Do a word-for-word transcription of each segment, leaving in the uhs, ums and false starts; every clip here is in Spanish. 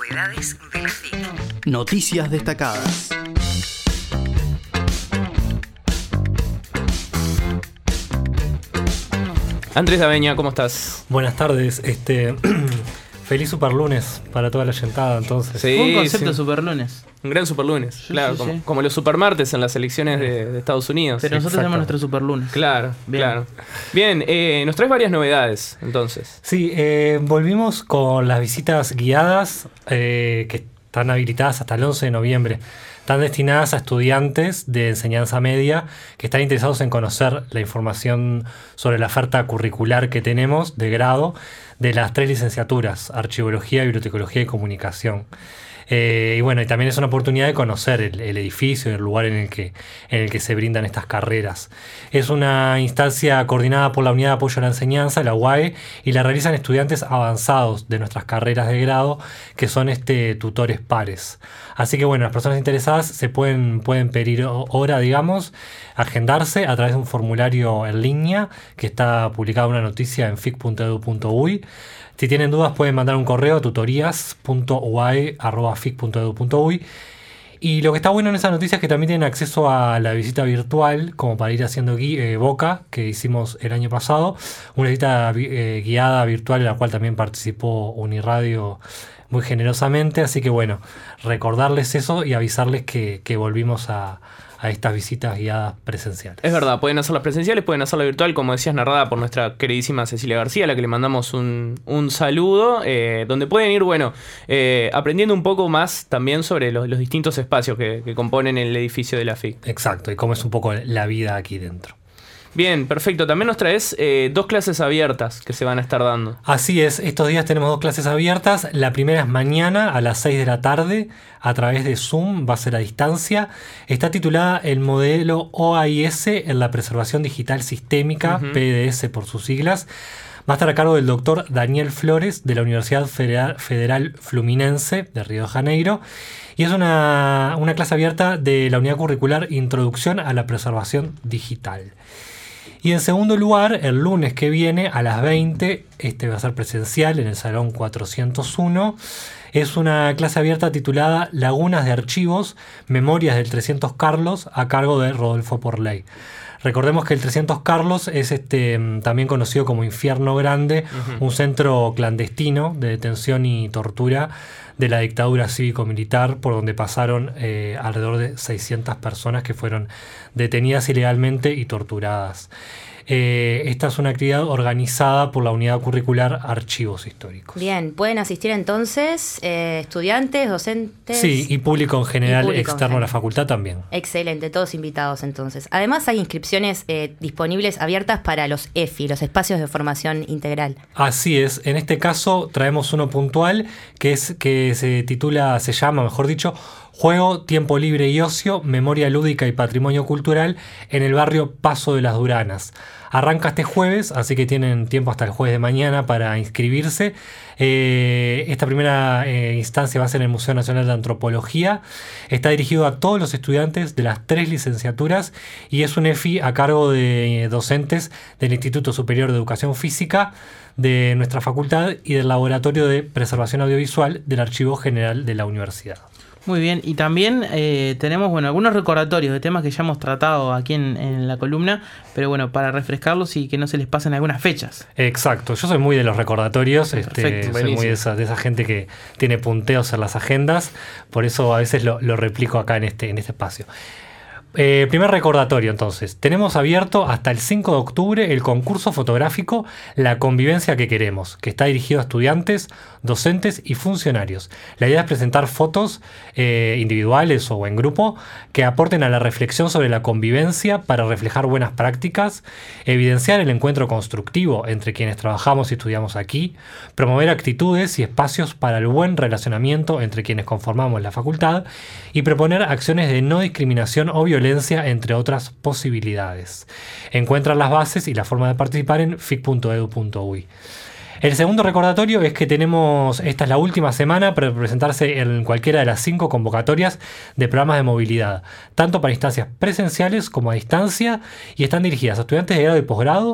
Novedades de la F I C. Noticias destacadas. Andrés Daveña, ¿cómo estás? Buenas tardes, este feliz superlunes para toda la yentada, entonces. Sí, Un concepto sí. superlunes. Un gran superlunes, Sí, claro, sí, como, sí. como los supermartes en las elecciones de, de Estados Unidos. Pero nosotros Exacto. tenemos nuestro superlunes. Claro, Bien. claro. Bien, eh, nos traes varias novedades, entonces. Sí, eh, volvimos con las visitas guiadas eh, que están habilitadas hasta el once de noviembre. Están destinadas a estudiantes de enseñanza media que están interesados en conocer la información sobre la oferta curricular que tenemos de grado de las tres licenciaturas, Archivología, Bibliotecología y Comunicación. Eh, y bueno, y también es una oportunidad de conocer el, el edificio y el lugar en el, que, en el que se brindan estas carreras. Es una instancia coordinada por la Unidad de Apoyo a la Enseñanza, la U A E, y la realizan estudiantes avanzados de nuestras carreras de grado, que son este, tutores pares. Así que bueno, las personas interesadas se pueden, pueden pedir hora, digamos, agendarse a través de un formulario en línea que está publicada una noticia en fic punto edu punto uy. Si tienen dudas pueden mandar un correo a tutorías punto u a e arroba fic punto edu punto uy. Y lo que está bueno en esa noticia es que también tienen acceso a la visita virtual, como para ir haciendo gui- eh, boca, que hicimos el año pasado. Una visita eh, guiada virtual en la cual también participó Uniradio muy generosamente. Así que bueno, recordarles eso y avisarles que, que volvimos a... a estas visitas guiadas presenciales. Es verdad, pueden hacerlas presenciales, pueden hacerla virtual, como decías, narrada por nuestra queridísima Cecilia García, a la que le mandamos un, un saludo, eh, donde pueden ir, bueno, eh, aprendiendo un poco más también sobre los, los distintos espacios que, que componen el edificio de la F I C. Exacto, y cómo es un poco la vida aquí dentro. Bien, perfecto. También nos traes eh, dos clases abiertas que se van a estar dando. Así es, estos días tenemos dos clases abiertas. La primera es mañana a las seis de la tarde a través de Zoom, va a ser a distancia. Está titulada El modelo O A I S en la preservación digital sistémica, Uh-huh. P D S por sus siglas. Va a estar a cargo del doctor Daniel Flores de la Universidad Federal, Federal Fluminense de Río de Janeiro. Y es una, una clase abierta de la unidad curricular Introducción a la Preservación Digital. Y en segundo lugar, el lunes que viene a las veinte, este va a ser presencial en el Salón cuatrocientos uno, es una clase abierta titulada Lagunas de Archivos, Memorias del trescientos Carlos, a cargo de Rodolfo Porley. Recordemos que el trescientos Carlos es este, también conocido como Infierno Grande, uh-huh. un centro clandestino de detención y tortura de la dictadura cívico-militar, por donde pasaron eh, alrededor de seiscientas personas que fueron detenidas ilegalmente y torturadas. Eh, esta es una actividad organizada por la unidad curricular Archivos Históricos. Bien, pueden asistir entonces eh, estudiantes, docentes. Sí, y público en general, público en externo general. a la facultad también. Excelente, todos invitados entonces. Además hay inscripciones eh, disponibles abiertas para los E F I, los espacios de formación integral. Así es, en este caso traemos uno puntual que es que se titula, se llama, mejor dicho, Juego, Tiempo Libre y Ocio, Memoria Lúdica y Patrimonio Cultural en el barrio Paso de las Duranas. Arranca este jueves, así que tienen tiempo hasta el jueves de mañana para inscribirse. Eh, esta primera eh, instancia va a ser en el Museo Nacional de Antropología. Está dirigido a todos los estudiantes de las tres licenciaturas y es un E F I a cargo de docentes del Instituto Superior de Educación Física de nuestra facultad y del Laboratorio de Preservación Audiovisual del Archivo General de la Universidad. Muy bien, y también eh, tenemos bueno algunos recordatorios de temas que ya hemos tratado aquí en, en la columna, pero bueno, para refrescarlos y que no se les pasen algunas fechas. Exacto, yo soy muy de los recordatorios, Perfecto, este, soy buenísimo. muy de esa, de esa gente que tiene punteos en las agendas, por eso a veces lo, lo replico acá en este, en este espacio. Eh, primer recordatorio entonces, tenemos abierto hasta el cinco de octubre el concurso fotográfico La Convivencia que Queremos, que está dirigido a estudiantes, docentes y funcionarios. La idea es presentar fotos eh, individuales o en grupo que aporten a la reflexión sobre la convivencia para reflejar buenas prácticas, evidenciar el encuentro constructivo entre quienes trabajamos y estudiamos aquí, promover actitudes y espacios para el buen relacionamiento entre quienes conformamos la facultad y proponer acciones de no discriminación o violencia, entre otras posibilidades. Encuentran las bases y la forma de participar en fic punto edu punto uy. El segundo recordatorio es que tenemos, esta es la última semana para presentarse en cualquiera de las cinco convocatorias de programas de movilidad, tanto para instancias presenciales como a distancia, y están dirigidas a estudiantes de grado y posgrado,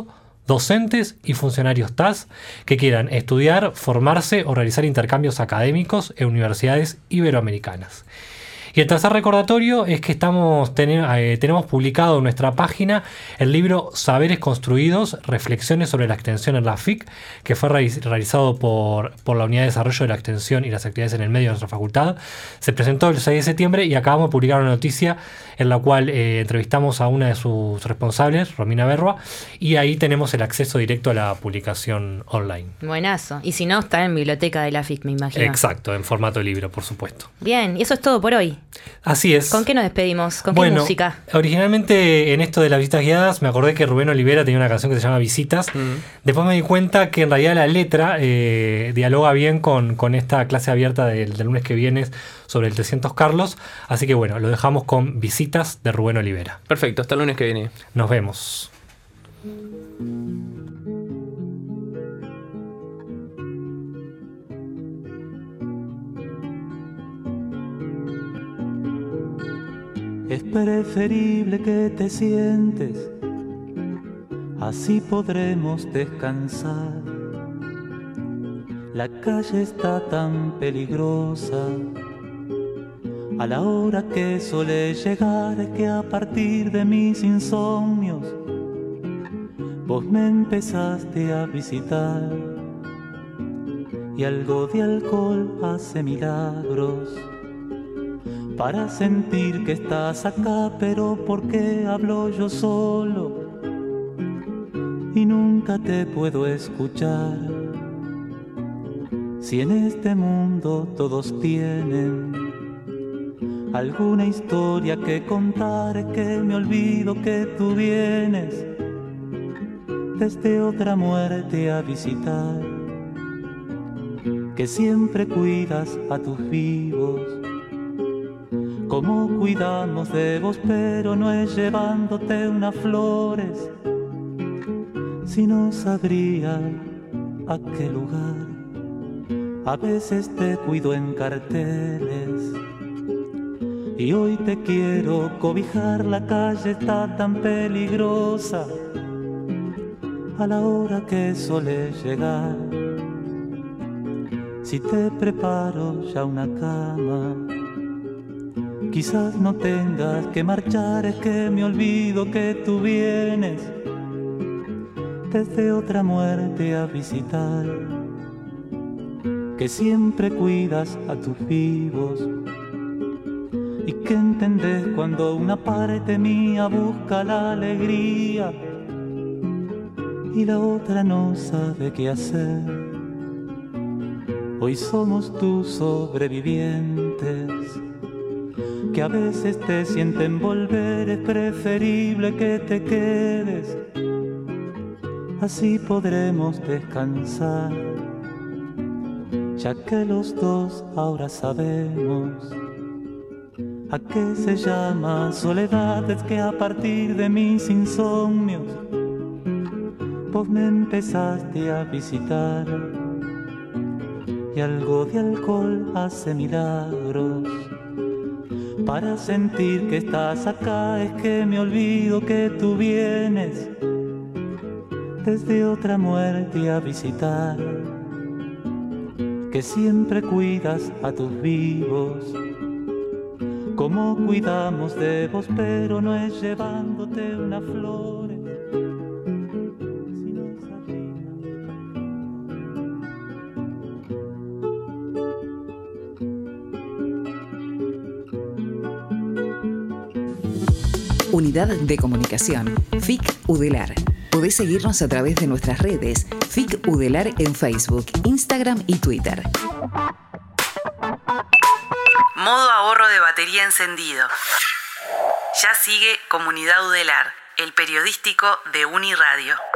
docentes y funcionarios T A S que quieran estudiar, formarse o realizar intercambios académicos en universidades iberoamericanas. Y el tercer recordatorio es que estamos ten- eh, tenemos publicado en nuestra página el libro Saberes Construidos, Reflexiones sobre la Extensión en la F I C, que fue realiz- realizado por, por la Unidad de Desarrollo de la Extensión y las Actividades en el Medio de nuestra facultad. Se presentó el seis de septiembre y acabamos de publicar una noticia en la cual eh, entrevistamos a una de sus responsables, Romina Berroa, y ahí tenemos el acceso directo a la publicación online. Buenazo. Y si no, está en biblioteca de la F I C, me imagino. Exacto, en formato libro, por supuesto. Bien, y eso es todo por hoy. Así es. ¿Con qué nos despedimos? ¿Con qué Bueno, música? originalmente en esto de las visitas guiadas me acordé que Rubén Olivera tenía una canción que se llama Visitas. Mm. Después me di cuenta que en realidad la letra eh, dialoga bien con, con esta clase abierta del, del lunes que viene sobre el trescientos Carlos. Así que bueno, lo dejamos con Visitas de Rubén Olivera. Perfecto, hasta el lunes que viene. Nos vemos. Es preferible que te sientes, así podremos descansar. La calle está tan peligrosa, a la hora que suele llegar es que a partir de mis insomnios vos me empezaste a visitar y algo de alcohol hace milagros para sentir que estás acá, pero ¿por qué hablo yo solo y nunca te puedo escuchar? Si en este mundo todos tienen alguna historia que contar, es que me olvido que tú vienes desde otra muerte a visitar, que siempre cuidas a tus vivos, como cuidamos de vos, pero no es llevándote unas flores, si no sabría a qué lugar. A veces te cuido en carteles y hoy te quiero cobijar. La calle está tan peligrosa a la hora que suele llegar. Si te preparo ya una cama, quizás no tengas que marchar, es que me olvido que tú vienes desde otra muerte a visitar, que siempre cuidas a tus vivos y que entendés cuando una parte mía busca la alegría y la otra no sabe qué hacer. Hoy somos tus sobrevivientes, que a veces te sienten volver, es preferible que te quedes, así podremos descansar, ya que los dos ahora sabemos a qué se llama soledad. Es que a partir de mis insomnios vos me empezaste a visitar y algo de alcohol hace milagros para sentir que estás acá. Es que me olvido que tú vienes desde otra muerte a visitar, que siempre cuidas a tus vivos, como cuidamos de vos, pero no es llevándote unas flores, si no sabría. Unidad de Comunicación, F I C Udelar. Podés seguirnos a través de nuestras redes, F I C Udelar en Facebook, Instagram y Twitter. Modo ahorro de batería encendido. Ya sigue Comunidad Udelar, el periodístico de Uniradio.